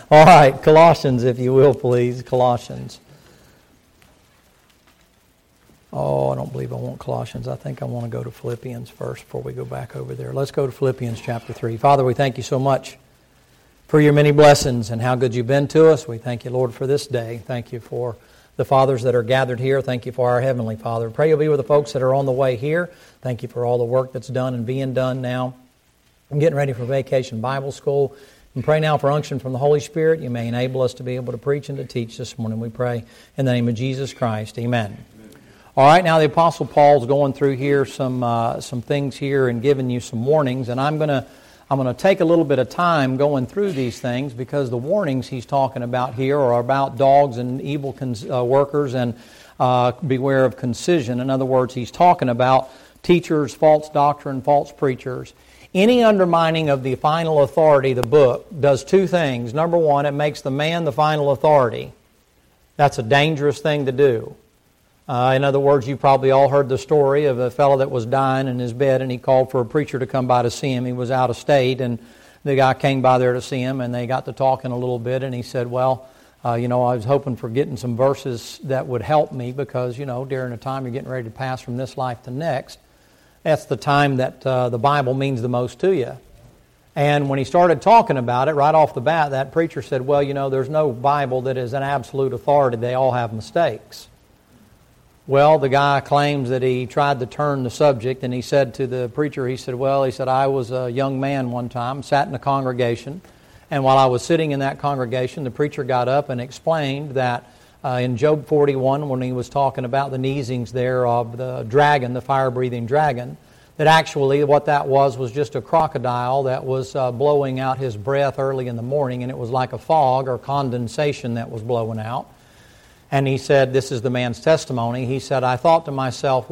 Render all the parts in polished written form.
All right, Colossians, if you will, please. Colossians. Oh, I don't believe I want Colossians. I think I want to go to Philippians first before we go back over there. Let's go to Philippians chapter 3. Father, we thank you so much for your many blessings and how good you've been to us. We thank you, Lord, for this day. Thank you for the fathers that are gathered here. Thank you for our Heavenly Father. Pray you'll be with the folks that are on the way here. Thank you for all the work that's done and being done now. I'm getting ready for Vacation Bible School. And pray now for unction from the Holy Spirit. You may enable us to be able to preach and to teach this morning. We pray in the name of Jesus Christ. Amen. All right, now the Apostle Paul's going through here some things here and giving you some warnings. And I'm going to take a little bit of time going through these things because the warnings he's talking about here are about dogs and evil workers and beware of concision. In other words, he's talking about teachers, false doctrine, false preachers. Any undermining of the final authority, the book, does two things. Number one, it makes the man the final authority. That's a dangerous thing to do. In other words, you probably all heard the story of a fellow that was dying in his bed and he called for a preacher to come by to see him. He was out of state and the guy came by there to see him and they got to talking a little bit and he said, well, I was hoping for getting some verses that would help me because, during the time you're getting ready to pass from this life to next, that's the time that the Bible means the most to you. And when he started talking about it, right off the bat, that preacher said, well, there's no Bible that is an absolute authority. They all have mistakes. Well, the guy claims that he tried to turn the subject, and he said to the preacher, he said, I was a young man one time, sat in a congregation, and while I was sitting in that congregation, the preacher got up and explained that in Job 41, when he was talking about the neesings there of the dragon, the fire-breathing dragon, that actually what that was just a crocodile that was blowing out his breath early in the morning, and it was like a fog or condensation that was blowing out. And he said, this is the man's testimony, he said, I thought to myself,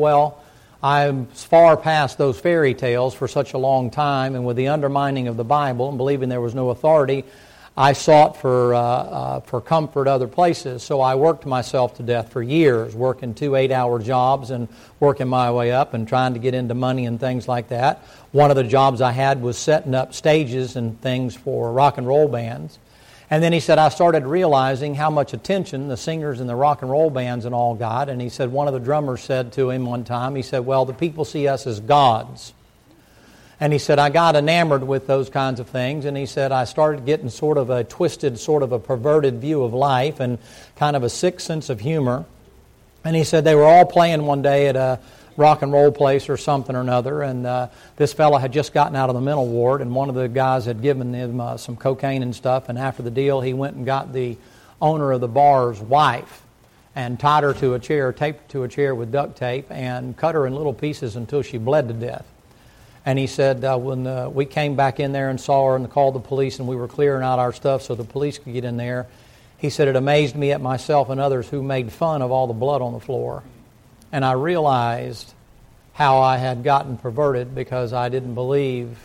I'm far past those fairy tales for such a long time, and with the undermining of the Bible and believing there was no authority, I sought for comfort other places. So I worked myself to death for years, working 2 8-hour jobs and working my way up and trying to get into money and things like that. One of the jobs I had was setting up stages and things for rock and roll bands. And then he said, I started realizing how much attention the singers and the rock and roll bands and all got. And he said, one of the drummers said to him one time, he said, the people see us as gods. And he said, I got enamored with those kinds of things. And he said, I started getting sort of a twisted, sort of a perverted view of life and kind of a sick sense of humor. And he said they were all playing one day at a rock and roll place or something or another, and this fella had just gotten out of the mental ward, and one of the guys had given him some cocaine and stuff, and after the deal he went and got the owner of the bar's wife and tied her to a chair, taped her to a chair with duct tape, and cut her in little pieces until she bled to death. And he said when we came back in there and saw her and called the police and we were clearing out our stuff so the police could get in there, he said it amazed me at myself and others who made fun of all the blood on the floor. And I realized how I had gotten perverted because I didn't believe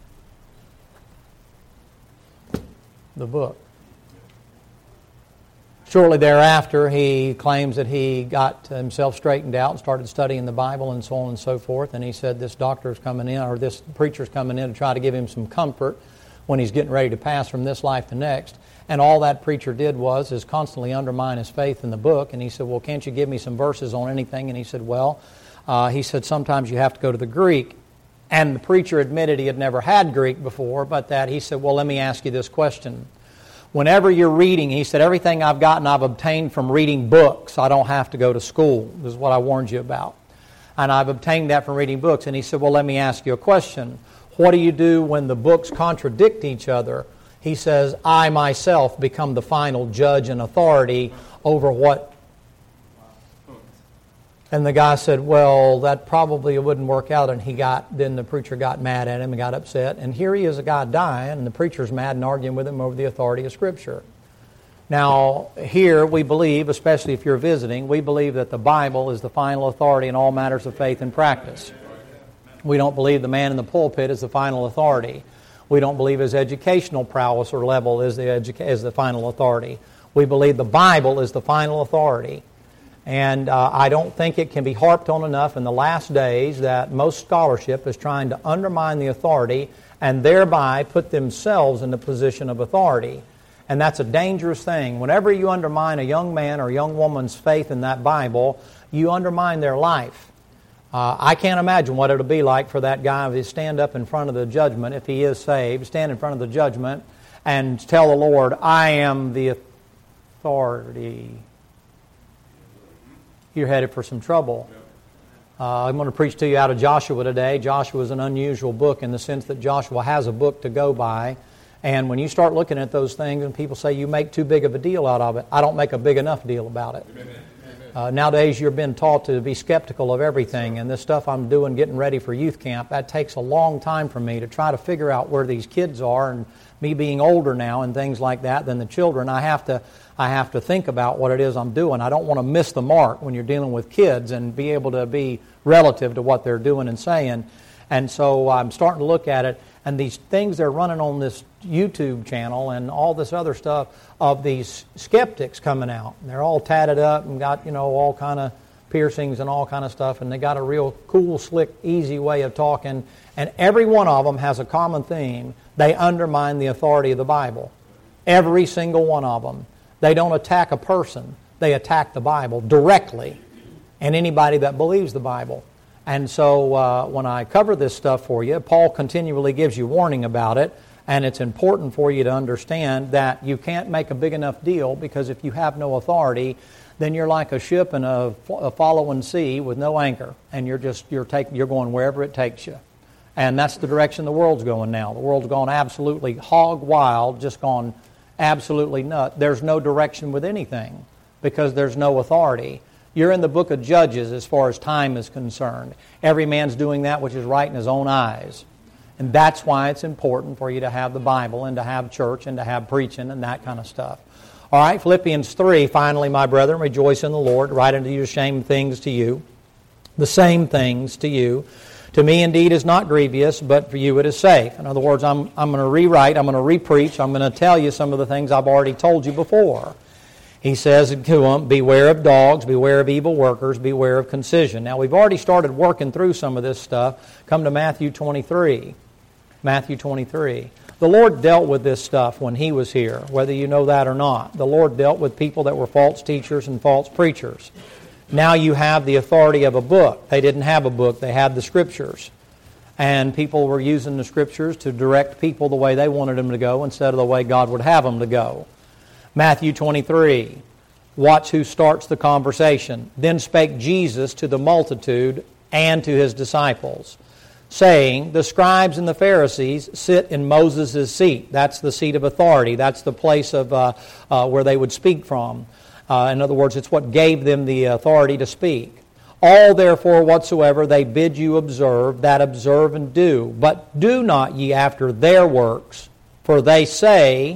the book. Shortly thereafter, he claims that he got himself straightened out and started studying the Bible and so on and so forth. And he said this doctor's coming in, or this preacher's coming in to try to give him some comfort when he's getting ready to pass from this life to next. And all that preacher did is constantly undermine his faith in the book. And he said, can't you give me some verses on anything? And he said, he said, sometimes you have to go to the Greek. And the preacher admitted he had never had Greek before, but that he said, let me ask you this question. Whenever you're reading, he said, everything I've gotten I've obtained from reading books. I don't have to go to school. This is what I warned you about. And I've obtained that from reading books. And he said, let me ask you a question. What do you do when the books contradict each other? He says, I myself become the final judge and authority over what. And the guy said, that probably wouldn't work out. And then the preacher got mad at him and got upset. And here he is, a guy dying, and the preacher's mad and arguing with him over the authority of Scripture. Now, here we believe, especially if you're visiting, we believe that the Bible is the final authority in all matters of faith and practice. We don't believe the man in the pulpit is the final authority. We don't believe his educational prowess or level is the final authority. We believe the Bible is the final authority. And I don't think it can be harped on enough in the last days that most scholarship is trying to undermine the authority and thereby put themselves in the position of authority. And that's a dangerous thing. Whenever you undermine a young man or young woman's faith in that Bible, you undermine their life. I can't imagine what it'll be like for that guy to stand up in front of the judgment, if he is saved, stand in front of the judgment and tell the Lord, I am the authority. You're headed for some trouble. I'm going to preach to you out of Joshua today. Joshua is an unusual book in the sense that Joshua has a book to go by. And when you start looking at those things and people say you make too big of a deal out of it, I don't make a big enough deal about it. Nowadays you're being taught to be skeptical of everything, and this stuff I'm doing getting ready for youth camp, that takes a long time for me to try to figure out where these kids are, and me being older now and things like that than the children, I have to think about what it is I'm doing. I don't want to miss the mark when you're dealing with kids and be able to be relative to what they're doing and saying. And so I'm starting to look at it, and these things they're running on this YouTube channel and all this other stuff of these skeptics coming out. And they're all tatted up and got, all kind of piercings and all kind of stuff, and they got a real cool, slick, easy way of talking. And every one of them has a common theme. They undermine the authority of the Bible. Every single one of them. They don't attack a person. They attack the Bible directly and anybody that believes the Bible. And so when I cover this stuff for you, Paul continually gives you warning about it, and it's important for you to understand that you can't make a big enough deal, because if you have no authority, then you're like a ship in a following sea with no anchor, and you're going wherever it takes you. And that's the direction the world's going now. The world's gone absolutely hog wild, just gone absolutely nuts. There's no direction with anything because there's no authority. You're in the book of Judges as far as time is concerned. Every man's doing that which is right in his own eyes. And that's why it's important for you to have the Bible and to have church and to have preaching and that kind of stuff. All right, Philippians 3, finally, my brethren, rejoice in the Lord. Write unto you the same things to you, the same things to you. To me, indeed, is not grievous, but for you it is safe. In other words, I'm going to rewrite, I'm going to repreach, I'm going to tell you some of the things I've already told you before. He says to them, beware of dogs, beware of evil workers, beware of concision. Now, we've already started working through some of this stuff. Come to Matthew 23. Matthew 23. The Lord dealt with this stuff when He was here, whether you know that or not. The Lord dealt with people that were false teachers and false preachers. Now you have the authority of a book. They didn't have a book. They had the Scriptures. And people were using the Scriptures to direct people the way they wanted them to go instead of the way God would have them to go. Matthew 23. Watch who starts the conversation. Then spake Jesus to the multitude and to His disciples, saying, the scribes and the Pharisees sit in Moses' seat. That's the seat of authority. That's the place of where they would speak from. In other words, it's what gave them the authority to speak. All therefore whatsoever they bid you observe, that observe and do. But do not ye after their works, for they say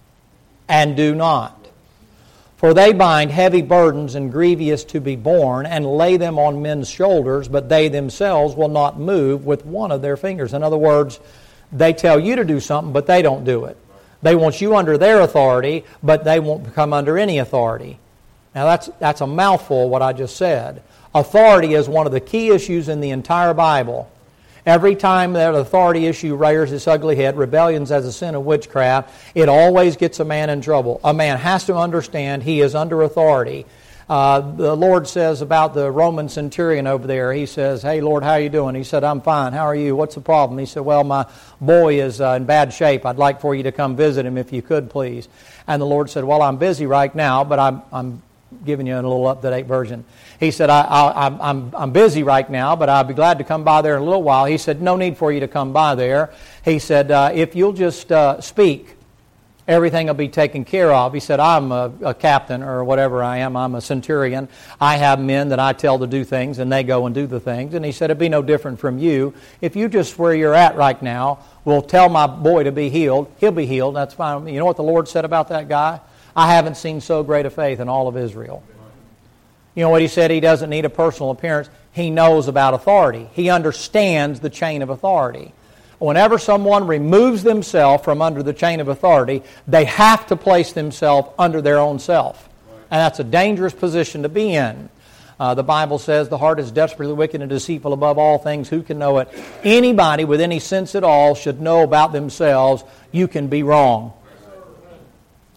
and do not. For they bind heavy burdens and grievous to be borne, and lay them on men's shoulders, but they themselves will not move with one of their fingers. In other words, they tell you to do something, but they don't do it. They want you under their authority, but they won't come under any authority. Now that's a mouthful, what I just said. Authority is one of the key issues in the entire Bible. Every time that authority issue rears its ugly head, rebellions as a sin of witchcraft, it always gets a man in trouble. A man has to understand he is under authority. The Lord says about the Roman centurion over there, He says, hey, Lord, how are you doing? He said, I'm fine. How are you? What's the problem? He said, well, my boy is in bad shape. I'd like for you to come visit him if you could, please. And the Lord said, well, I'm busy right now, but I'm giving you a little up-to-date version. He said, I'm busy right now, but I'll be glad to come by there in a little while. He said, no need for you to come by there. He said, if you'll just speak, everything will be taken care of. He said, I'm a captain or whatever I am. I'm a centurion. I have men that I tell to do things, and they go and do the things. And he said, it'd be no different from you. If you just where you're at right now will tell my boy to be healed, he'll be healed. That's fine. You know what the Lord said about that guy? I haven't seen so great a faith in all of Israel. You know what He said? He doesn't need a personal appearance. He knows about authority. He understands the chain of authority. Whenever someone removes themselves from under the chain of authority, they have to place themselves under their own self. And that's a dangerous position to be in. The Bible says the heart is desperately wicked and deceitful above all things. Who can know it? Anybody with any sense at all should know about themselves, you can be wrong.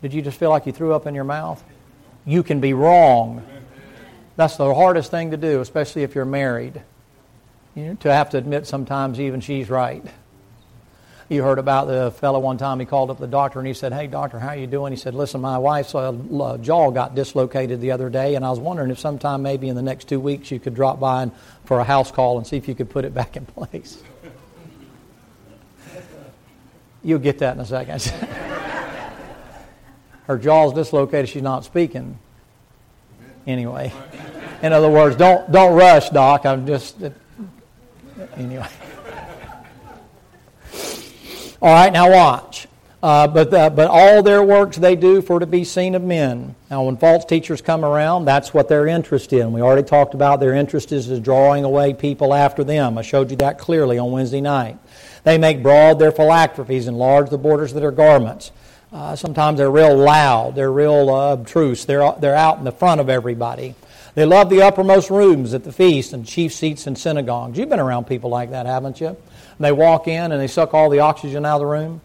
Did you just feel like you threw up in your mouth? You can be wrong. That's the hardest thing to do, especially if you're married. To have to admit sometimes even she's right. You heard about the fellow one time, he called up the doctor and he said, "Hey doctor, how you doing?" He said, "Listen, my wife's jaw got dislocated the other day and I was wondering if sometime maybe in the next 2 weeks you could drop by for a house call and see if you could put it back in place." You'll get that in a second. Her jaw's dislocated, she's not speaking. Anyway. In other words, don't rush, Doc. I'm just... Anyway. All right, now watch. But all their works they do for to be seen of men. Now, when false teachers come around, that's what they're interested in. We already talked about their interest is drawing away people after them. I showed you that clearly on Wednesday night. They make broad their phylacteries, enlarge the borders of their garments. Sometimes they're real loud. They're real obtruse. They're out in the front of everybody. They love the uppermost rooms at the feast and chief seats in synagogues. You've been around people like that, haven't you? And they walk in and they suck all the oxygen out of the room.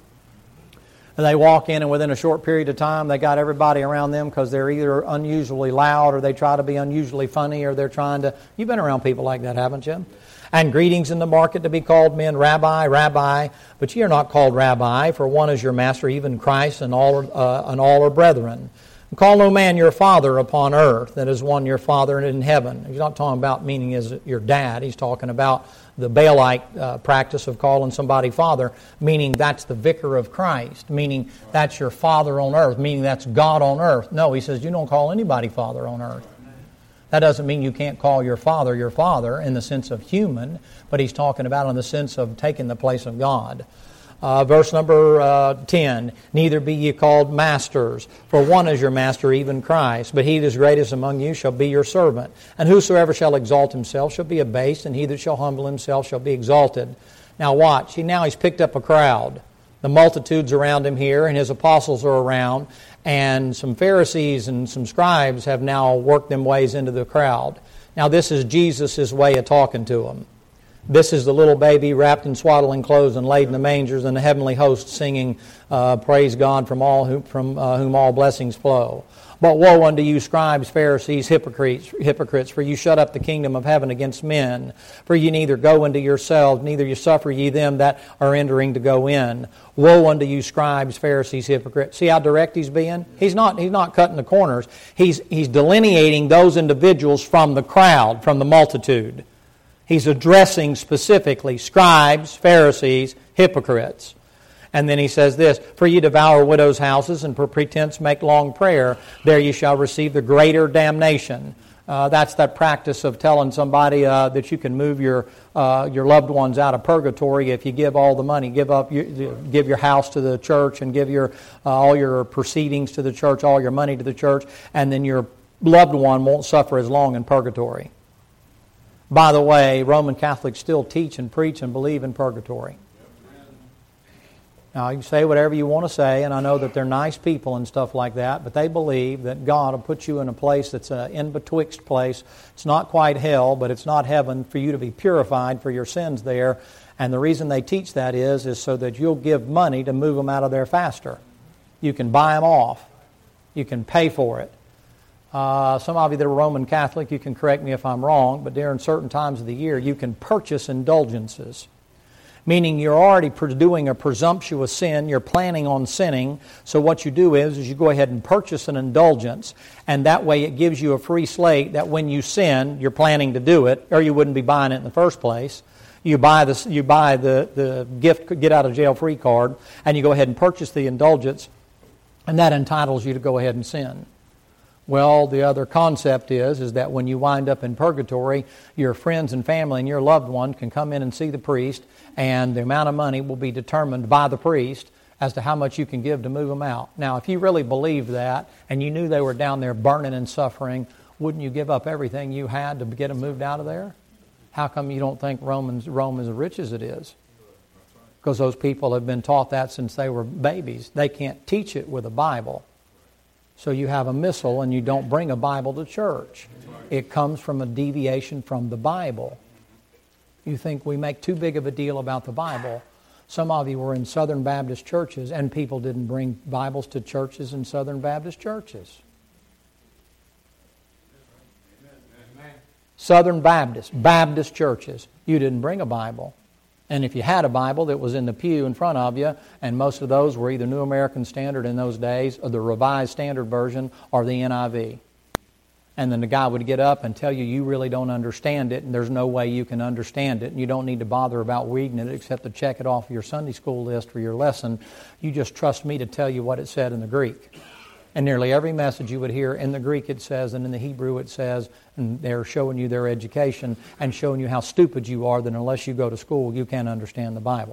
And they walk in and within a short period of time they got everybody around them because they're either unusually loud or they try to be unusually funny or they're trying to... You've been around people like that, haven't you? And greetings in the market to be called men, Rabbi, Rabbi. But ye are not called Rabbi, for one is your master, even Christ, and all are brethren. And call no man your father upon earth, that is one your father in heaven. He's not talking about meaning as your dad. He's talking about the Baalite practice of calling somebody father, meaning that's the vicar of Christ, meaning that's your father on earth, meaning that's God on earth. No, he says you don't call anybody father on earth. That doesn't mean you can't call your father in the sense of human, but he's talking about in the sense of taking the place of God. Verse number 10, neither be ye called masters, for one is your master, even Christ. But he that is greatest among you shall be your servant. And whosoever shall exalt himself shall be abased, and he that shall humble himself shall be exalted. Now watch, now he's picked up a crowd. The multitudes around him here, and his apostles are around, and some Pharisees and some scribes have now worked them ways into the crowd. Now this is Jesus' way of talking to them. This is the little baby wrapped in swaddling clothes and laid in the mangers, and the heavenly host singing, "Praise God from whom all blessings flow." But woe unto you, scribes, Pharisees, hypocrites, for you shut up the kingdom of heaven against men. For ye neither go into yourselves, neither you suffer ye them that are entering to go in. Woe unto you, scribes, Pharisees, hypocrites. See how direct he's being? He's not cutting the corners. He's delineating those individuals from the crowd, from the multitude. He's addressing specifically scribes, Pharisees, hypocrites. And then he says this, for ye devour widows' houses, and for pretense make long prayer. There ye shall receive the greater damnation. That's that practice of telling somebody that you can move your loved ones out of purgatory if you give all the money, give your house to the church, and give all your proceedings to the church, all your money to the church, and then your loved one won't suffer as long in purgatory. By the way, Roman Catholics still teach and preach and believe in purgatory. Now, you can say whatever you want to say, and I know that they're nice people and stuff like that, but they believe that God will put you in a place that's an in-betwixt place. It's not quite hell, but it's not heaven, for you to be purified for your sins there. And the reason they teach that is so that you'll give money to move them out of there faster. You can buy them off. You can pay for it. Some of you that are Roman Catholic, you can correct me if I'm wrong, but during certain times of the year, you can purchase indulgences. Meaning you're already doing a presumptuous sin, you're planning on sinning, so what you do is you go ahead and purchase an indulgence, and that way it gives you a free slate that when you sin, you're planning to do it, or you wouldn't be buying it in the first place. You buy the gift get out of jail free card, and you go ahead and purchase the indulgence, and that entitles you to go ahead and sin. Well, the other concept is that when you wind up in purgatory, your friends and family and your loved one can come in and see the priest, and the amount of money will be determined by the priest as to how much you can give to move them out. Now, if you really believed that, and you knew they were down there burning and suffering, wouldn't you give up everything you had to get them moved out of there? How come you don't think Rome is as rich as it is? Because those people have been taught that since they were babies. They can't teach it with a Bible. So you have a missal and you don't bring a Bible to church. It comes from a deviation from the Bible. You think we make too big of a deal about the Bible. Some of you were in Southern Baptist churches, and people didn't bring Bibles to churches in Southern Baptist churches. Southern Baptist churches, you didn't bring a Bible. And if you had a Bible that was in the pew in front of you, and most of those were either New American Standard in those days, or the Revised Standard Version, or the NIV. And then the guy would get up and tell you, you really don't understand it, and there's no way you can understand it, and you don't need to bother about reading it except to check it off your Sunday school list for your lesson. You just trust me to tell you what it said in the Greek. And nearly every message you would hear in the Greek it says, and in the Hebrew it says, and they're showing you their education and showing you how stupid you are, that unless you go to school, you can't understand the Bible.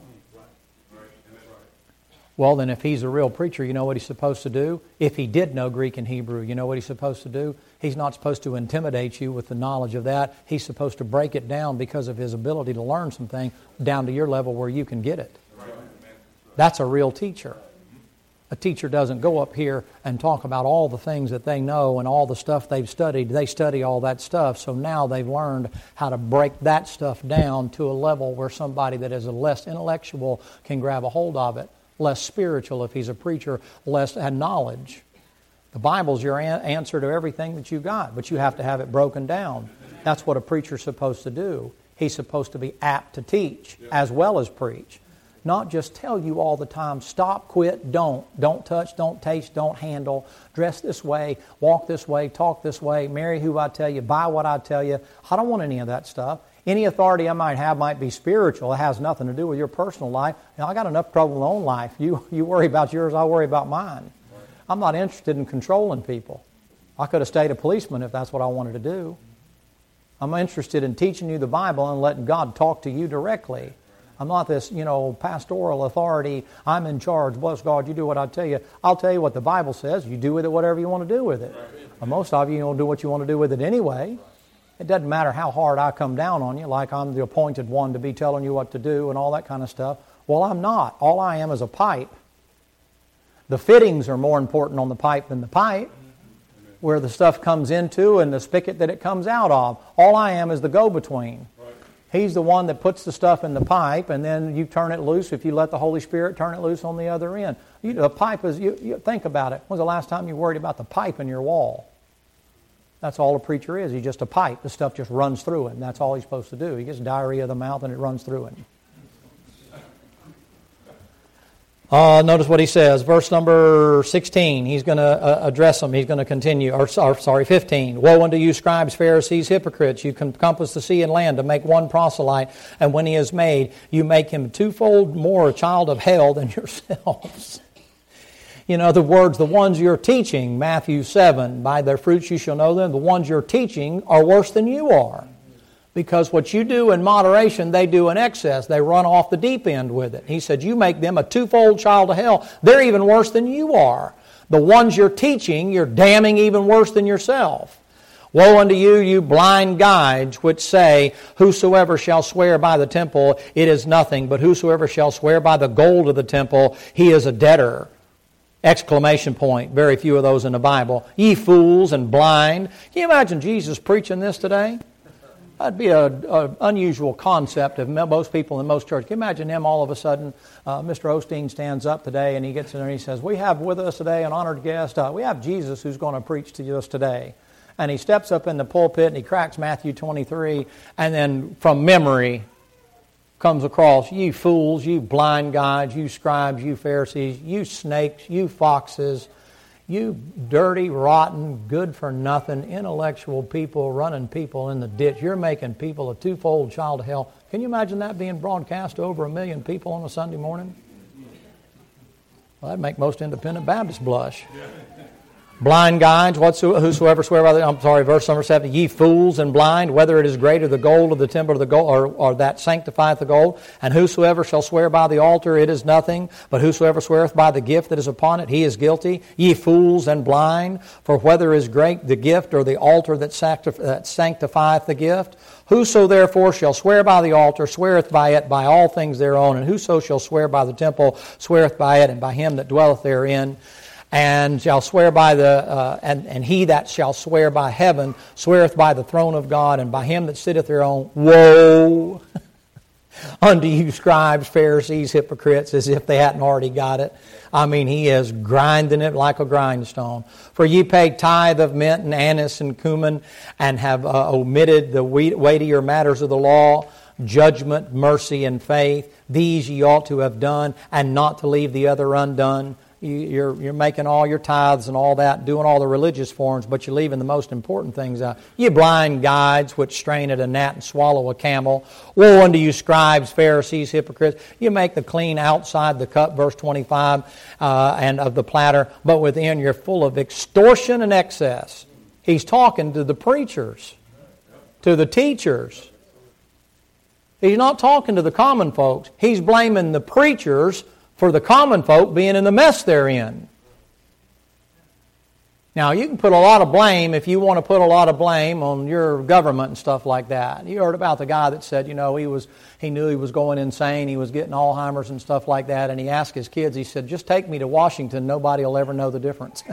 Well, then if he's a real preacher, you know what he's supposed to do? If he did know Greek and Hebrew, you know what he's supposed to do? He's not supposed to intimidate you with the knowledge of that. He's supposed to break it down because of his ability to learn something down to your level where you can get it. That's a real teacher. A teacher doesn't go up here and talk about all the things that they know and all the stuff they've studied. They study all that stuff, so now they've learned how to break that stuff down to a level where somebody that is a less intellectual can grab a hold of it. Less spiritual if he's a preacher, less knowledge. The Bible's your answer to everything that you got, but you have to have it broken down. That's what a preacher's supposed to do. He's supposed to be apt to teach as well as preach. Not just tell you all the time, stop, quit, don't. Don't touch, don't taste, don't handle. Dress this way, walk this way, talk this way, marry who I tell you, buy what I tell you. I don't want any of that stuff. Any authority I might have might be spiritual. It has nothing to do with your personal life. Now, I got enough trouble in my own life. You worry about yours, I'll worry about mine. I'm not interested in controlling people. I could have stayed a policeman if that's what I wanted to do. I'm interested in teaching you the Bible and letting God talk to you directly. I'm not this, pastoral authority. I'm in charge. Bless God, you do what I tell you. I'll tell you what the Bible says. You do with it whatever you want to do with it. Well, most of you don't do what you want to do with it anyway. It doesn't matter how hard I come down on you, like I'm the appointed one to be telling you what to do and all that kind of stuff. Well, I'm not. All I am is a pipe. The fittings are more important on the pipe than the pipe, where the stuff comes into and the spigot that it comes out of. All I am is the go-between. He's the one that puts the stuff in the pipe, and then you turn it loose if you let the Holy Spirit turn it loose on the other end. The pipe is, you think about it. When's the last time you worried about the pipe in your wall? That's all a preacher is. He's just a pipe. The stuff just runs through him. That's all he's supposed to do. He gets diarrhea of the mouth and it runs through him. Notice what he says. Verse number 16. He's going to address them. He's going to continue. 15. Woe unto you, scribes, Pharisees, hypocrites. You compass the sea and land to make one proselyte. And when he is made, you make him twofold more a child of hell than yourselves. In other words, the ones you're teaching, Matthew 7, by their fruits you shall know them, the ones you're teaching are worse than you are. Because what you do in moderation, they do in excess. They run off the deep end with it. He said, you make them a twofold child of hell. They're even worse than you are. The ones you're teaching, you're damning even worse than yourself. Woe unto you, you blind guides, which say, whosoever shall swear by the temple, it is nothing, but whosoever shall swear by the gold of the temple, he is a debtor. Exclamation point. Very few of those in the Bible. Ye fools and blind. Can you imagine Jesus preaching this today? That'd be an unusual concept of most people in most churches. Can you imagine him all of a sudden? Mr. Osteen stands up today and he gets in there and he says, we have with us today an honored guest. We have Jesus who's going to preach to us today. And he steps up in the pulpit and he cracks Matthew 23 and then from memory comes across, you fools, you blind guides, you scribes, you Pharisees, you snakes, you foxes, you dirty, rotten, good-for-nothing, intellectual people running people in the ditch. You're making people a twofold child of hell. Can you imagine that being broadcast to over 1 million people on a Sunday morning? Well, that'd make most independent Baptists blush. Blind guides, whosoever swear by the, verse number 7, ye fools and blind, whether it is greater the gold of the temple of the gold, or that sanctifieth the gold, and whosoever shall swear by the altar, it is nothing, but whosoever sweareth by the gift that is upon it, he is guilty. Ye fools and blind, for whether is great the gift or the altar that sanctifieth the gift, whoso therefore shall swear by the altar, sweareth by it, by all things thereon, and whoso shall swear by the temple, sweareth by it, and by him that dwelleth therein. And shall swear by and he that shall swear by heaven sweareth by the throne of God and by him that sitteth thereon. Woe! Unto you scribes, Pharisees, hypocrites, as if they hadn't already got it. I mean, he is grinding it like a grindstone. For ye pay tithe of mint and anise and cumin, and have omitted the weightier matters of the law, judgment, mercy, and faith. These ye ought to have done, and not to leave the other undone. You're making all your tithes and all that, doing all the religious forms, but you're leaving the most important things out. You blind guides, which strain at a gnat and swallow a camel. Woe unto you, scribes, Pharisees, hypocrites! You make the clean outside the cup, verse 25, and of the platter, but within you're full of extortion and excess. He's talking to the preachers, to the teachers. He's not talking to the common folks. He's blaming the preachers for the common folk being in the mess they're in. Now, you can put a lot of blame, if you want to put a lot of blame on your government and stuff like that. You heard about the guy that said, he knew he was going insane, he was getting Alzheimer's and stuff like that, and he asked his kids, he said, just take me to Washington, nobody will ever know the difference.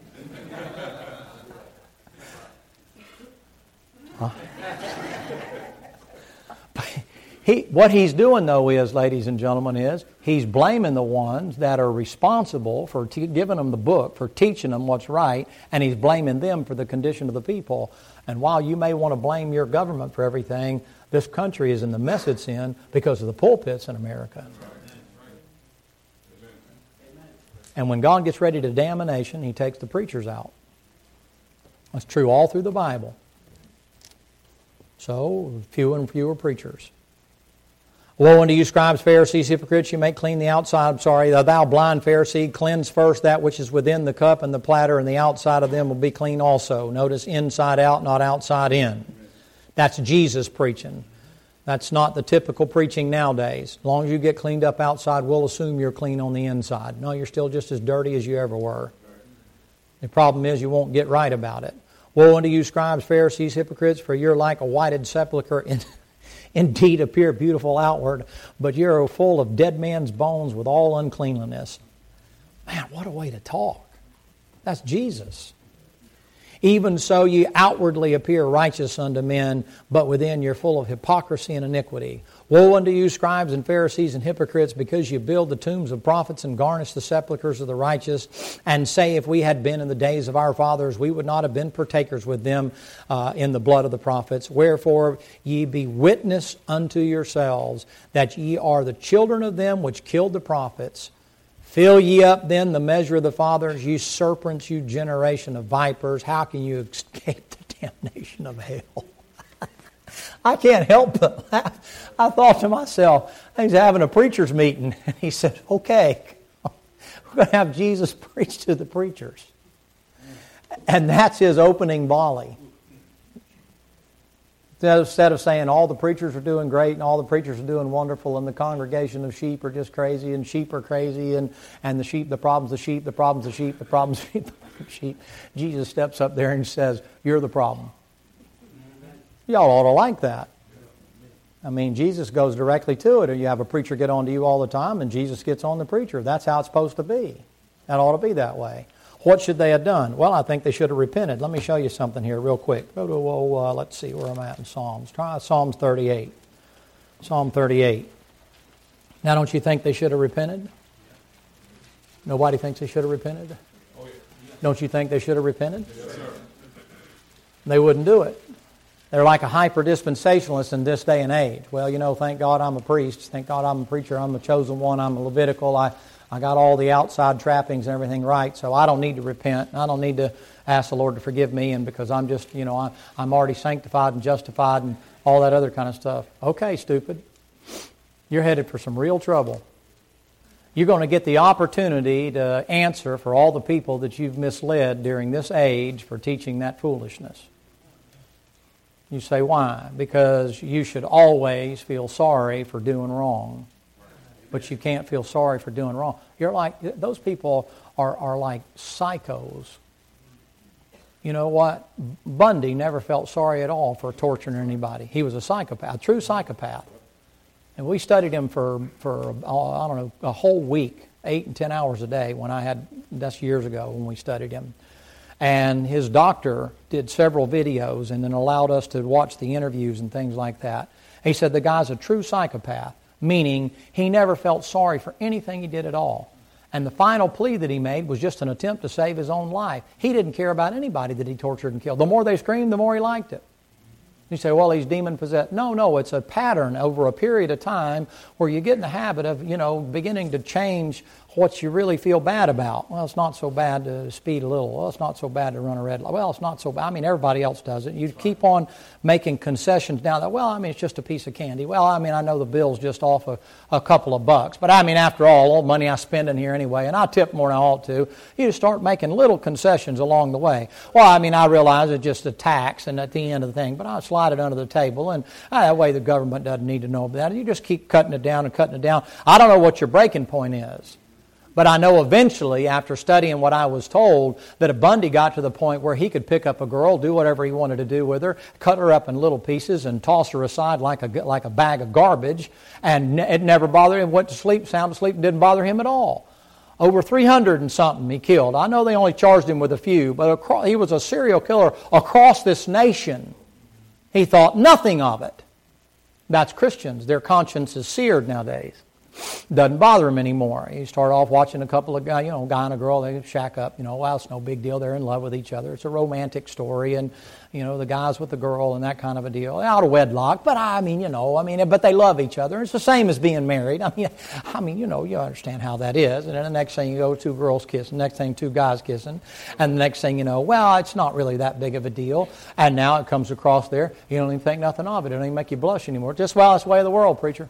What he's doing, though, is, ladies and gentlemen, is he's blaming the ones that are responsible for giving them the book, for teaching them what's right, and he's blaming them for the condition of the people. And while you may want to blame your government for everything, this country is in the mess it's in because of the pulpits in America. And when God gets ready to damn a nation, He takes the preachers out. That's true all through the Bible. So, fewer and fewer preachers. Woe unto you, scribes, Pharisees, hypocrites! You make clean the outside. Thou blind Pharisee, cleanse first that which is within the cup and the platter, and the outside of them will be clean also. Notice, inside out, not outside in. That's Jesus preaching. That's not the typical preaching nowadays. As long as you get cleaned up outside, we'll assume you're clean on the inside. No, you're still just as dirty as you ever were. The problem is you won't get right about it. Woe unto you, scribes, Pharisees, hypocrites! For you're like a whited sepulchre indeed appear beautiful outward, but you're full of dead men's bones with all uncleanliness. Man, what a way to talk. That's Jesus. Even so ye outwardly appear righteous unto men, but within you're full of hypocrisy and iniquity. Woe unto you, scribes and Pharisees and hypocrites, because you build the tombs of prophets and garnish the sepulchres of the righteous, and say, if we had been in the days of our fathers, we would not have been partakers with them in the blood of the prophets. Wherefore ye be witness unto yourselves that ye are the children of them which killed the prophets. Fill ye up then the measure of the fathers, you serpents, you generation of vipers. How can you escape the damnation of hell? I can't help but laugh. I thought to myself, he's having a preacher's meeting. And he said, okay, we're going to have Jesus preach to the preachers. And that's his opening volley. Instead of saying all the preachers are doing great and all the preachers are doing wonderful and the congregation of sheep are just crazy and sheep are crazy and the sheep, the problem's the sheep, the problem's the sheep, the problem's the sheep, the problem's the sheep. Jesus steps up there and says, you're the problem. Y'all ought to like that. I mean, Jesus goes directly to it. Or you have a preacher get on to you all the time and Jesus gets on the preacher. That's how it's supposed to be. That ought to be that way. What should they have done? Well, I think they should have repented. Let me show you something here real quick. Go to, let's see where I'm at in Psalms. Try Psalms 38. Psalm 38. Now, don't you think they should have repented? Nobody thinks they should have repented? Don't you think they should have repented? They wouldn't do it. They're like a hyper-dispensationalist in this day and age. Well, thank God I'm a priest. Thank God I'm a preacher. I'm the chosen one. I'm a Levitical. I got all the outside trappings and everything right, so I don't need to repent. I don't need to ask the Lord to forgive me, and because I'm just, I'm already sanctified and justified and all that other kind of stuff. Okay, stupid. You're headed for some real trouble. You're going to get the opportunity to answer for all the people that you've misled during this age for teaching that foolishness. You say, why? Because you should always feel sorry for doing wrong. But you can't feel sorry for doing wrong. You're like, those people are like psychos. You know what? Bundy never felt sorry at all for torturing anybody. He was a psychopath, a true psychopath. And we studied him for a whole week, 8 and 10 hours a day that's years ago when we studied him. And his doctor did several videos and then allowed us to watch the interviews and things like that. He said the guy's a true psychopath, meaning he never felt sorry for anything he did at all. And the final plea that he made was just an attempt to save his own life. He didn't care about anybody that he tortured and killed. The more they screamed, the more he liked it. You say, well, he's demon-possessed. No, it's a pattern over a period of time where you get in the habit of, beginning to change what you really feel bad about. Well, it's not so bad to speed a little. Well, it's not so bad to run a red light. Well, it's not so bad. I mean, everybody else does it. You keep on making concessions now that, well, I mean, it's just a piece of candy. Well, I mean, I know the bill's just off a couple of bucks. But, I mean, after all the money I spend in here anyway, and I tip more than I ought to, you just start making little concessions along the way. Well, I mean, I realize it's just a tax and at the end of the thing, but I'll slide it under the table, and that way the government doesn't need to know about it. You just keep cutting it down and cutting it down. I don't know what your breaking point is. But I know eventually, after studying what I was told, that a Bundy got to the point where he could pick up a girl, do whatever he wanted to do with her, cut her up in little pieces and toss her aside like a bag of garbage, and it never bothered him. Went to sleep, sound asleep, and didn't bother him at all. Over 300 and something he killed. I know they only charged him with a few, but he was a serial killer across this nation. He thought nothing of it. That's Christians. Their conscience is seared nowadays. Doesn't bother him anymore. You start off watching a couple of guys, guy and a girl, they shack up, well, it's no big deal. They're in love with each other. It's a romantic story, and, the guy's with the girl and that kind of a deal. Out of wedlock, but but they love each other. It's the same as being married. I mean, you understand how that is. And then the next thing you go, two girls kissing, next thing two guys kissing, and the next thing well, it's not really that big of a deal. And now it comes across there, you don't even think nothing of it. It don't even make you blush anymore. Just, well, it's the way of the world, preacher.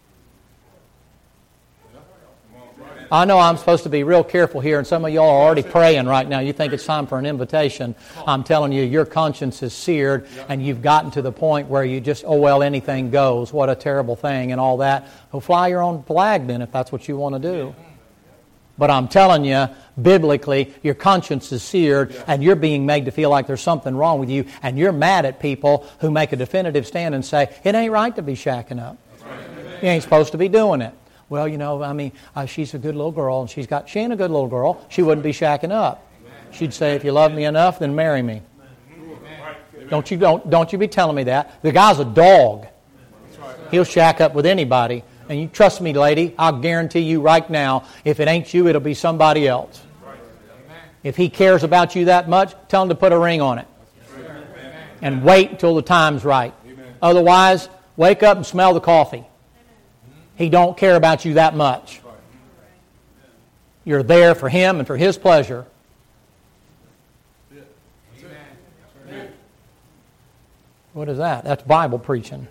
I know I'm supposed to be real careful here, and some of y'all are already praying right now. You think it's time for an invitation. I'm telling you, your conscience is seared, and you've gotten to the point where you just, anything goes. What a terrible thing and all that. Well, fly your own flag then if that's what you want to do. But I'm telling you, biblically, your conscience is seared, and you're being made to feel like there's something wrong with you, and you're mad at people who make a definitive stand and say, it ain't right to be shacking up. You ain't supposed to be doing it. Well, she's a good little girl, and she ain't a good little girl. She wouldn't be shacking up. She'd say, if you love me enough, then marry me. Don't you be telling me that. The guy's a dog. He'll shack up with anybody. And you trust me, lady, I'll guarantee you right now, if it ain't you, it'll be somebody else. If he cares about you that much, tell him to put a ring on it. And wait until the time's right. Otherwise, wake up and smell the coffee. He don't care about you that much. You're there for him and for his pleasure. What is that? That's Bible preaching.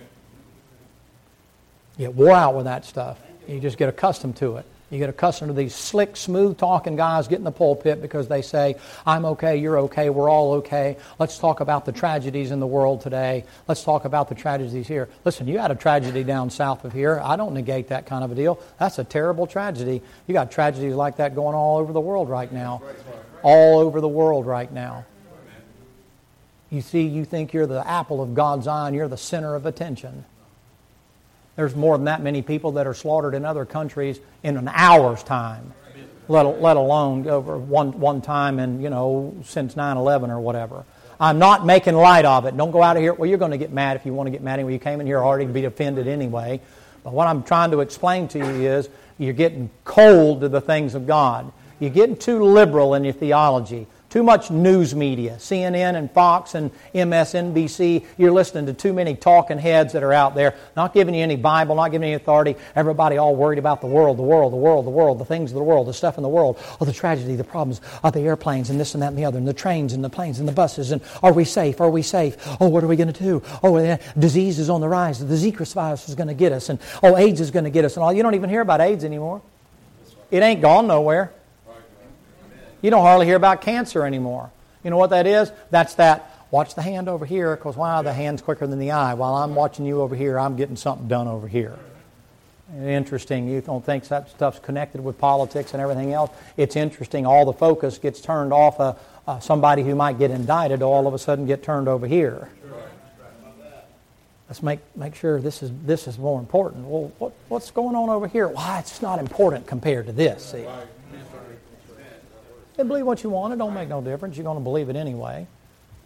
You get wore out with that stuff. You just get accustomed to it. You get accustomed to these slick, smooth-talking guys get in the pulpit because they say, I'm okay, you're okay, we're all okay. Let's talk about the tragedies in the world today. Let's talk about the tragedies here. Listen, you had a tragedy down south of here. I don't negate that kind of a deal. That's a terrible tragedy. You got tragedies like that going all over the world right now. All over the world right now. You see, you think you're the apple of God's eye and you're the center of attention. There's more than that many people that are slaughtered in other countries in an hour's time, let alone over one time and, since 9/11 or whatever. I'm not making light of it. Don't go out of here. Well, you're going to get mad if you want to get mad anyway. You came in here already to be offended anyway. But what I'm trying to explain to you is you're getting cold to the things of God. You're getting too liberal in your theology. Too much news media, CNN and Fox and MSNBC. You're listening to too many talking heads that are out there, not giving you any Bible, not giving you any authority. Everybody all worried about the world, the things of the world, the stuff in the world. Oh, the tragedy, the problems of the airplanes and this and that and the other, and the trains and the planes and the buses. And are we safe? Are we safe? Oh, what are we going to do? Oh, disease is on the rise. The Zika virus is going to get us. And AIDS is going to get us. And all. You don't even hear about AIDS anymore. It ain't gone nowhere. You don't hardly hear about cancer anymore. You know what that is? That's that, watch the hand over here, because, wow, the hand's quicker than the eye. While I'm watching you over here, I'm getting something done over here. Interesting. You don't think that stuff's connected with politics and everything else. It's interesting. All the focus gets turned off of somebody who might get indicted to all of a sudden get turned over here. Let's make sure this is more important. Well, what's going on over here? Why, it's not important compared to this, see. You believe what you want. It don't make no difference. You're going to believe it anyway.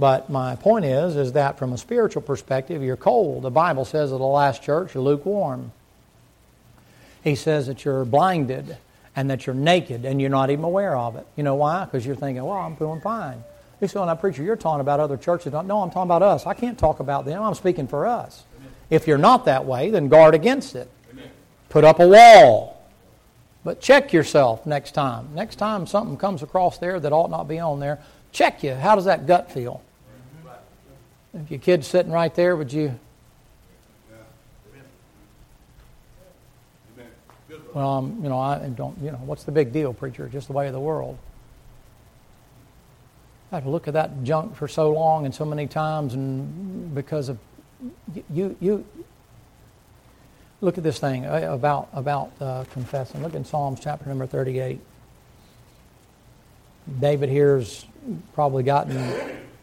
But my point is that from a spiritual perspective, you're cold. The Bible says of the last church, you're lukewarm. He says that you're blinded and that you're naked and you're not even aware of it. You know why? Because you're thinking, well, I'm doing fine. You say, well, now, preacher, you're talking about other churches. No, I'm talking about us. I can't talk about them. I'm speaking for us. Amen. If you're not that way, then guard against it. Amen. Put up a wall. But check yourself next time. Next time something comes across there that ought not be on there, check you. How does that gut feel? If your kid's sitting right there, would you? Well, I don't. What's the big deal, preacher? Just the way of the world. I have to look at that junk for so long and so many times, and because of you look at this thing about confessing. Look in Psalms chapter number 38. David here's probably gotten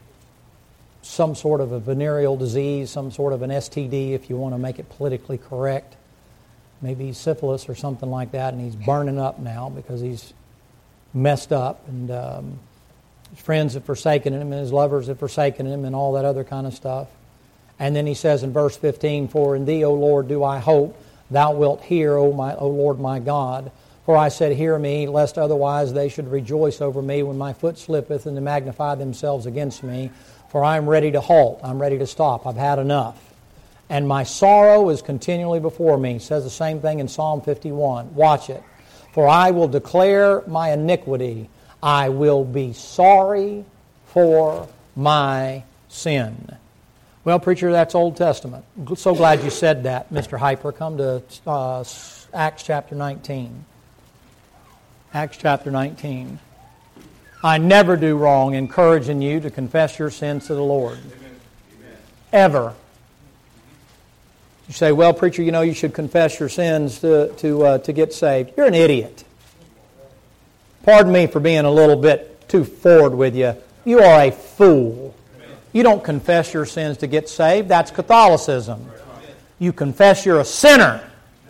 some sort of a venereal disease, some sort of an STD, if you want to make it politically correct. Maybe syphilis or something like that, and he's burning up now because he's messed up, and his friends have forsaken him, and his lovers have forsaken him, and all that other kind of stuff. And then he says in verse 15, "For in thee, O Lord, do I hope. Thou wilt hear, O Lord my God. For I said, hear me, lest otherwise they should rejoice over me when my foot slippeth, and to magnify themselves against me. For I am ready to halt. I'm ready to stop. I've had enough. And my sorrow is continually before me." He says the same thing in Psalm 51. Watch it. "For I will declare my iniquity. I will be sorry for my sin." Well, preacher, that's Old Testament. So glad you said that, Mr. Hyper. Come to Acts chapter 19. Acts chapter 19. I never do wrong encouraging you to confess your sins to the Lord. Amen. Ever. You say, well, preacher, you should confess your sins to get saved. You're an idiot. Pardon me for being a little bit too forward with you. You are a fool. You don't confess your sins to get saved. That's Catholicism. You confess you're a sinner.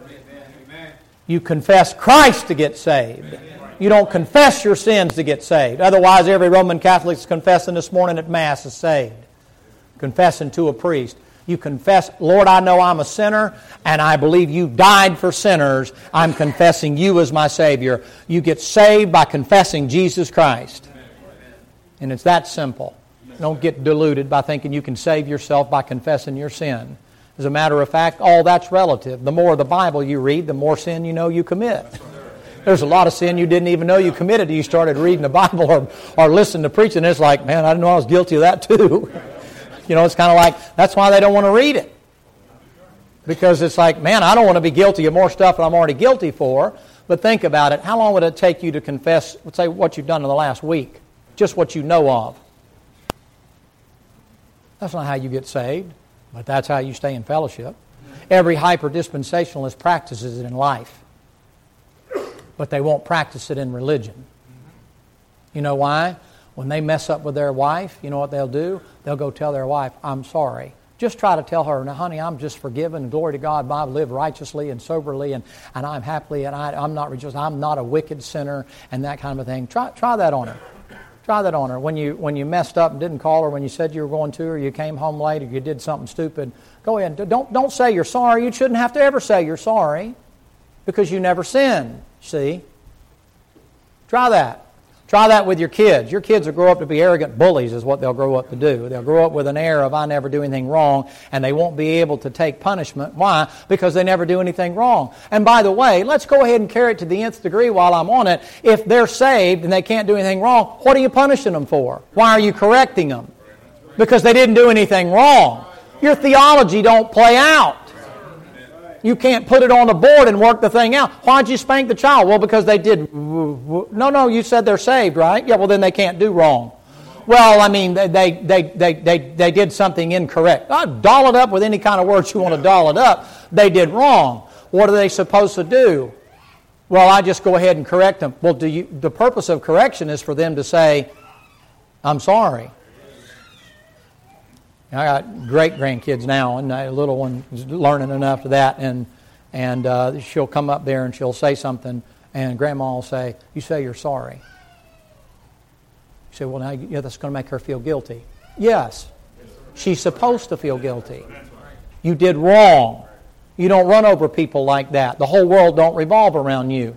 You confess Christ to get saved. You don't confess your sins to get saved. Otherwise, every Roman Catholic that's confessing this morning at Mass is saved. Confessing to a priest. You confess, Lord, I know I'm a sinner, and I believe you died for sinners. I'm confessing you as my Savior. You get saved by confessing Jesus Christ. And it's that simple. Don't get deluded by thinking you can save yourself by confessing your sin. As a matter of fact, all that's relative. The more of the Bible you read, the more sin you know you commit. There's a lot of sin you didn't even know you committed till you started reading the Bible or listening to preaching. It's like, man, I didn't know I was guilty of that too. It's kind of like, that's why they don't want to read it. Because it's like, man, I don't want to be guilty of more stuff that I'm already guilty for. But think about it. How long would it take you to confess, let's say, what you've done in the last week? Just what you know of. That's not how you get saved, but that's how you stay in fellowship. Every hyper-dispensationalist practices it in life, but they won't practice it in religion. You know why? When they mess up with their wife, you know what they'll do? They'll go tell their wife, I'm sorry. Just try to tell her, now, honey, I'm just forgiven. Glory to God. I live righteously and soberly, and I'm happily, and I'm not rejoicing. I'm not a wicked sinner, and that kind of a thing. Try that on her. Try that on her. When you messed up and didn't call her when you said you were going to, or you came home late, or you did something stupid, go ahead. Don't say you're sorry. You shouldn't have to ever say you're sorry because you never sinned. See? Try that. Try that with your kids. Your kids will grow up to be arrogant bullies is what they'll grow up to do. They'll grow up with an air of I never do anything wrong, and they won't be able to take punishment. Why? Because they never do anything wrong. And by the way, let's go ahead and carry it to the nth degree while I'm on it. If they're saved and they can't do anything wrong, what are you punishing them for? Why are you correcting them? Because they didn't do anything wrong. Your theology don't play out. You can't put it on the board and work the thing out. Why'd you spank the child? Well, because they did. No, you said they're saved, right? Yeah, well, then they can't do wrong. Well, I mean, they did something incorrect. Doll it up with any kind of words you want to doll it up. They did wrong. What are they supposed to do? Well, I just go ahead and correct them. Well, the purpose of correction is for them to say, I'm sorry. I got great-grandkids now, and a little one is learning enough of that, and she'll come up there and she'll say something, and Grandma will say, you say you're sorry. You say, well, now that's going to make her feel guilty. Yes. She's supposed to feel guilty. You did wrong. You don't run over people like that. The whole world don't revolve around you.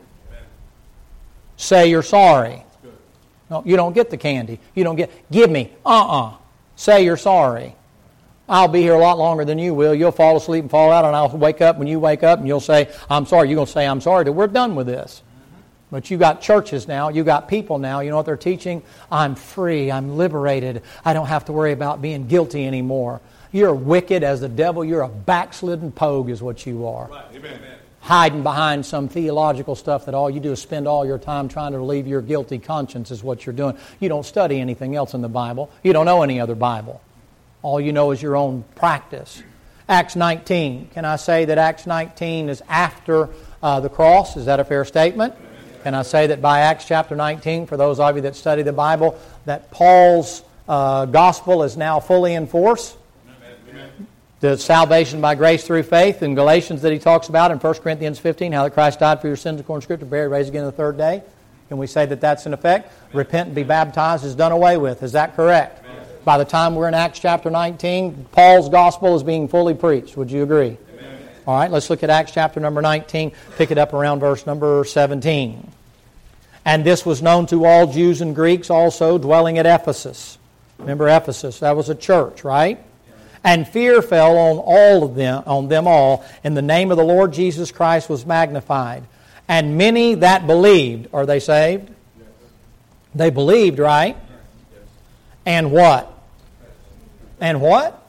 Say you're sorry. No, you don't get the candy. You don't get, give me. Say you're sorry. I'll be here a lot longer than you will. You'll fall asleep and fall out, and I'll wake up when you wake up, and you'll say, I'm sorry. You're going to say, I'm sorry, till we're done with this. But you got churches now, you got people now, you know what they're teaching? I'm free, I'm liberated, I don't have to worry about being guilty anymore. You're wicked as the devil, you're a backslidden pogue is what you are. Right. Amen. Hiding behind some theological stuff that all you do is spend all your time trying to relieve your guilty conscience is what you're doing. You don't study anything else in the Bible. You don't know any other Bible. All you know is your own practice. Acts 19. Can I say that Acts 19 is after the cross? Is that a fair statement? Can I say that by Acts chapter 19, for those of you that study the Bible, that Paul's gospel is now fully in force? Amen. The salvation by grace through faith in Galatians that he talks about in 1 Corinthians 15, how that Christ died for your sins according to Scripture, buried, raised again the third day. Can we say that that's in effect? Amen. Repent and be baptized is done away with. Is that correct? Amen. By the time we're in Acts chapter 19, Paul's gospel is being fully preached. Would you agree? Amen. All right, let's look at Acts chapter number 19. Pick it up around verse number 17. And this was known to all Jews and Greeks also dwelling at Ephesus. Remember Ephesus, that was a church, right? And fear fell on them all, and the name of the Lord Jesus Christ was magnified. And many that believed, are they saved? Yes. They believed, right? Yes. And what? And what?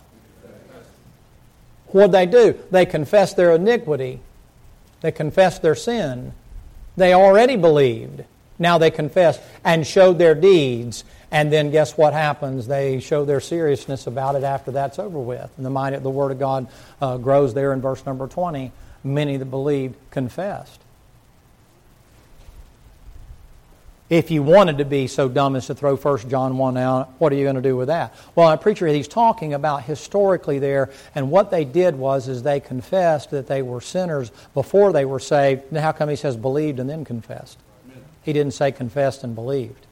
What'd they do? They confessed their iniquity. They confessed their sin. They already believed. Now they confess and showed their deeds. And then guess what happens? They show their seriousness about it after that's over with. And the Word of God grows there in verse number 20. Many that believed confessed. If you wanted to be so dumb as to throw 1 John 1 out, what are you going to do with that? Well, a preacher, he's talking about historically there, and what they did was they confessed that they were sinners before they were saved. Now how come he says believed and then confessed? He didn't say confessed and believed.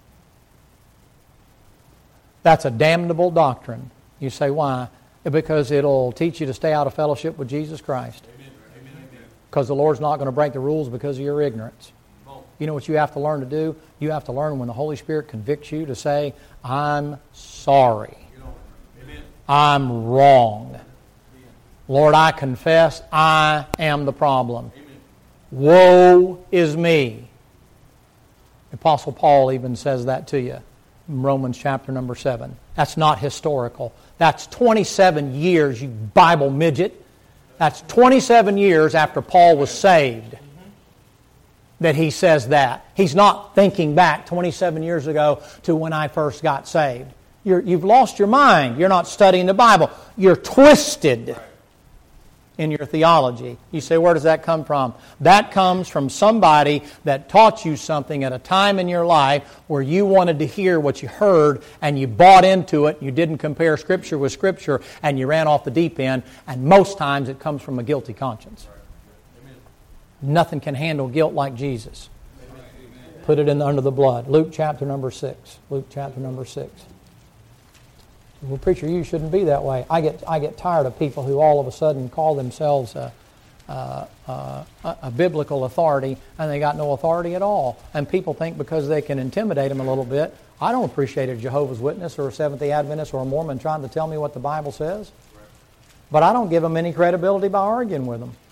That's a damnable doctrine. You say, why? Because it'll teach you to stay out of fellowship with Jesus Christ. Because the Lord's not going to break the rules because of your ignorance. You know what you have to learn to do? You have to learn when the Holy Spirit convicts you to say, I'm sorry. I'm wrong. Lord, I confess I am the problem. Woe is me. Apostle Paul even says that to you in Romans chapter number 7. That's not historical. That's 27 years, you Bible midget. That's 27 years after Paul was saved that he says that. He's not thinking back 27 years ago to when I first got saved. You've lost your mind. You're not studying the Bible. You're twisted in your theology. You say, where does that come from? That comes from somebody that taught you something at a time in your life where you wanted to hear what you heard and you bought into it. You didn't compare Scripture with Scripture and you ran off the deep end. And most times it comes from a guilty conscience. Nothing can handle guilt like Jesus. Put it under the blood. Luke chapter number 6. Luke chapter number 6. Well, preacher, you shouldn't be that way. I get tired of people who all of a sudden call themselves a biblical authority and they got no authority at all. And people think because they can intimidate them a little bit. I don't appreciate a Jehovah's Witness or a Seventh-day Adventist or a Mormon trying to tell me what the Bible says. But I don't give them any credibility by arguing with them.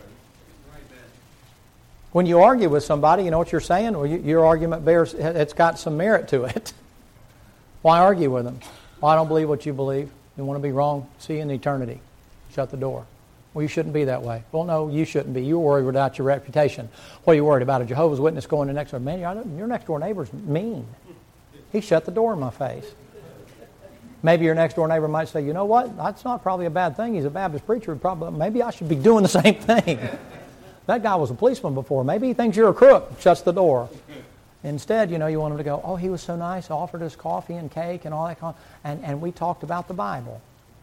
When you argue with somebody, you know what you're saying? Well, your argument it's got some merit to it. Why argue with them? Well, I don't believe what you believe. You want to be wrong? See you in eternity. Shut the door. Well, you shouldn't be that way. Well, no, you shouldn't be. You're worried about your reputation. What are you worried about? A Jehovah's Witness going to next door? Man, your next door neighbor's mean. He shut the door in my face. Maybe your next door neighbor might say, you know what? That's not probably a bad thing. He's a Baptist preacher. Maybe I should be doing the same thing. That guy was a policeman before. Maybe he thinks you're a crook. Shuts the door. Instead, you want him to go, oh, he was so nice, offered us coffee and cake and all that kind of, and we talked about the Bible.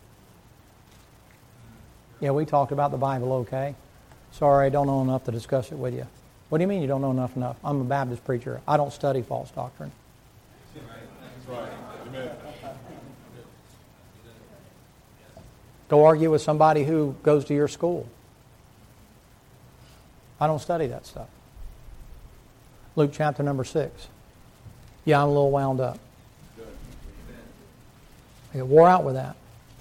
Yeah, we talked about the Bible, okay. Sorry, I don't know enough to discuss it with you. What do you mean you don't know enough? I'm a Baptist preacher. I don't study false doctrine. Go argue with somebody who goes to your school. I don't study that stuff. Luke chapter number 6. Yeah, I'm a little wound up. I get wore out with that.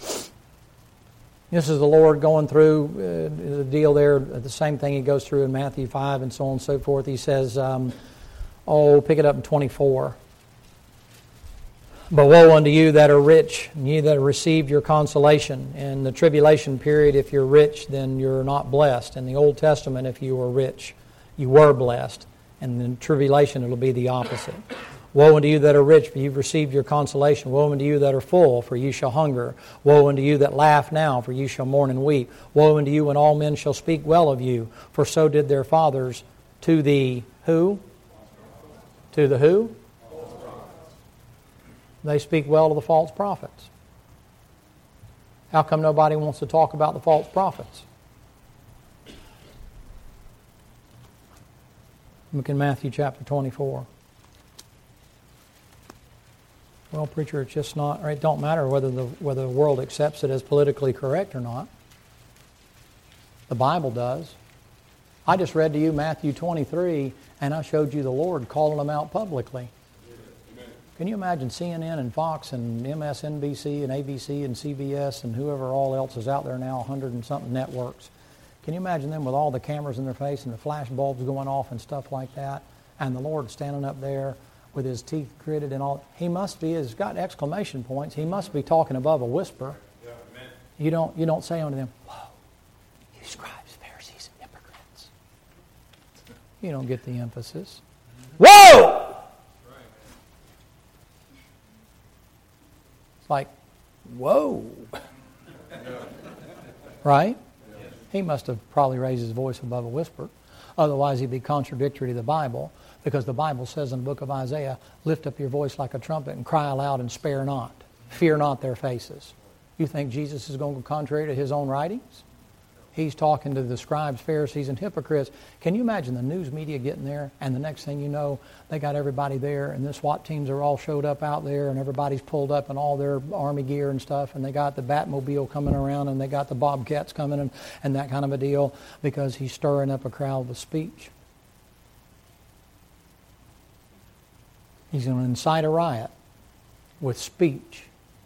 This is the Lord going through the deal there, the same thing He goes through in Matthew 5 and so on and so forth. He says, pick it up in 24. But woe unto you that are rich, and you that have received your consolation. In the tribulation period, if you're rich, then you're not blessed. In the Old Testament, if you were rich, you were blessed. And in tribulation, it'll be the opposite. Woe unto you that are rich, for you've received your consolation. Woe unto you that are full, for you shall hunger. Woe unto you that laugh now, for you shall mourn and weep. Woe unto you when all men shall speak well of you, for so did their fathers to the who? To the who? They speak well to the false prophets. How come nobody wants to talk about the false prophets? Look in Matthew chapter 24. Well, preacher, it's just not. It don't matter whether the world accepts it as politically correct or not. The Bible does. I just read to you Matthew 23, and I showed you the Lord calling them out publicly. Can you imagine CNN and Fox and MSNBC and ABC and CBS and whoever all else is out there now, 100 and something networks? Can you imagine them with all the cameras in their face and the flash bulbs going off and stuff like that? And the Lord standing up there with His teeth gritted and all. He must be, has got exclamation points. He must be talking above a whisper. Yeah, amen. You don't say unto them, whoa, you scribes, Pharisees, and hypocrites. You don't get the emphasis. Whoa! It's like, whoa. Right? He must have probably raised his voice above a whisper. Otherwise, he'd be contradictory to the Bible, because the Bible says in the book of Isaiah, lift up your voice like a trumpet and cry aloud and spare not. Fear not their faces. You think Jesus is going to go contrary to His own writings? He's talking to the scribes, Pharisees, and hypocrites. Can you imagine the news media getting there, and the next thing you know, they got everybody there, and the SWAT teams are all showed up out there, and everybody's pulled up in all their army gear and stuff, and they got the Batmobile coming around, and they got the Bobcats coming, and that kind of a deal, because he's stirring up a crowd with speech. He's going to incite a riot with speech.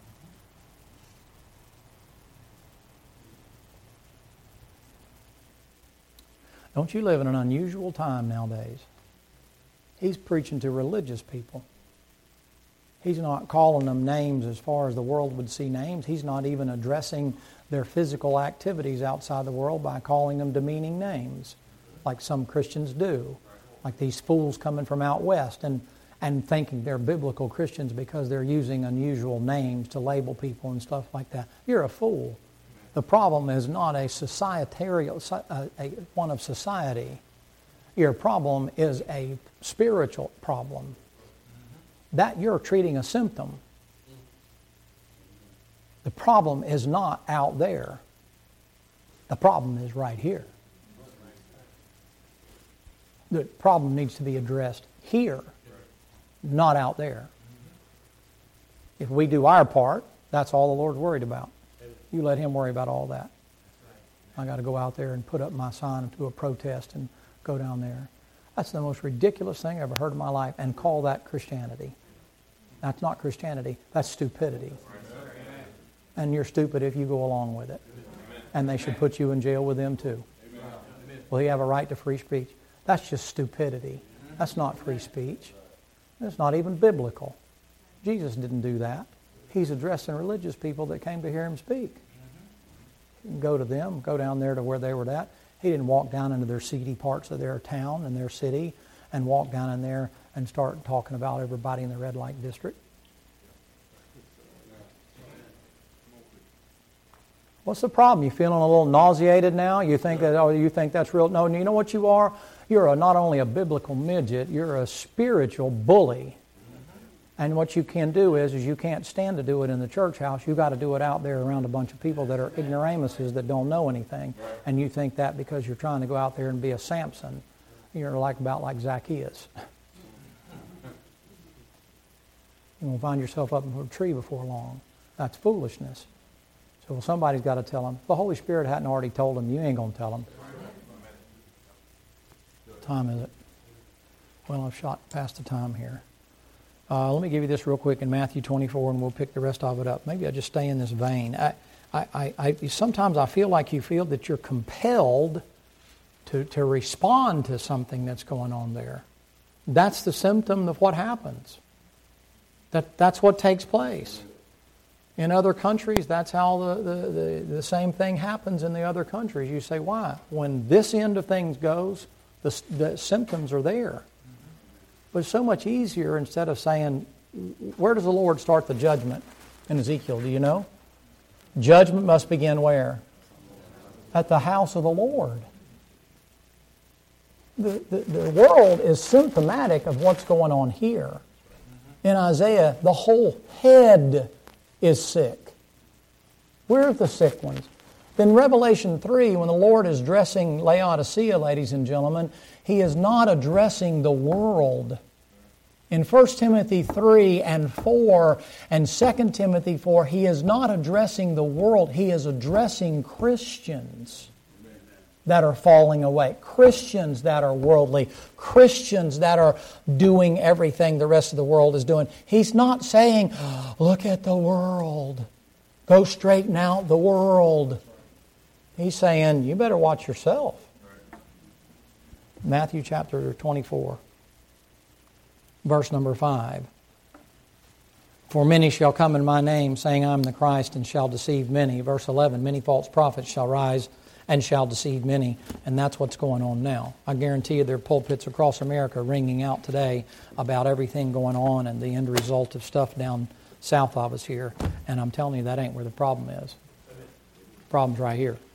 Don't you live in an unusual time nowadays? He's preaching to religious people. He's not calling them names as far as the world would see names. He's not even addressing their physical activities outside the world by calling them demeaning names, like some Christians do. Like these fools coming from out west and thinking they're biblical Christians because they're using unusual names to label people and stuff like that. You're a fool. The problem is not a one of society. Your problem is a spiritual problem. That you're treating a symptom. The problem is not out there. The problem is right here. The problem needs to be addressed here, not out there. If we do our part, that's all the Lord's worried about. You let Him worry about all that. I got to go out there and put up my sign and do a protest and go down there. That's the most ridiculous thing I ever heard in my life, and call that Christianity. That's not Christianity. That's stupidity. And you're stupid if you go along with it. And they should put you in jail with them too. Well, you have a right to free speech. That's just stupidity. That's not free speech. It's not even biblical. Jesus didn't do that. He's addressing religious people that came to hear Him speak. You can go to them, go down there to where they were at. He didn't walk down into their seedy parts of their town and their city and walk down in there and start talking about everybody in the red light district. What's the problem? You feeling a little nauseated now? You think that's real? No, you know what you are? You're not only a biblical midget, you're a spiritual bully. And what you can do is you can't stand to do it in the church house. You've got to do it out there around a bunch of people that are ignoramuses that don't know anything. And you think that because you're trying to go out there and be a Samson, you're like Zacchaeus. You're going to find yourself up in a tree before long. That's foolishness. So, well, somebody's got to tell them. The Holy Spirit hadn't already told them. You ain't going to tell them. What time is it? Well, I've shot past the time here. Let me give you this real quick in Matthew 24, and we'll pick the rest of it up. Maybe I'll just stay in this vein. Sometimes I feel like you feel that you're compelled to respond to something that's going on there. That's the symptom of what happens. That's what takes place. In other countries, that's how the same thing happens in the other countries. You say, why? When this end of things goes, the symptoms are there. But it's so much easier instead of saying, where does the Lord start the judgment in Ezekiel? Do you know? Judgment must begin where? At the house of the Lord. The world is symptomatic of what's going on here. In Isaiah, the whole head is sick. Where are the sick ones? Then Revelation 3, when the Lord is addressing Laodicea, ladies and gentlemen, He is not addressing the world. In 1 Timothy 3 and 4 and 2 Timothy 4, He is not addressing the world. He is addressing Christians that are falling away, Christians that are worldly, Christians that are doing everything the rest of the world is doing. He's not saying, look at the world. Go straighten out the world. He's saying, you better watch yourself. Matthew chapter 24, verse number 5. For many shall come in my name, saying, I am the Christ, and shall deceive many. Verse 11, many false prophets shall rise and shall deceive many. And that's what's going on now. I guarantee you there are pulpits across America ringing out today about everything going on and the end result of stuff down south of us here. And I'm telling you, that ain't where the problem is. The problem's right here.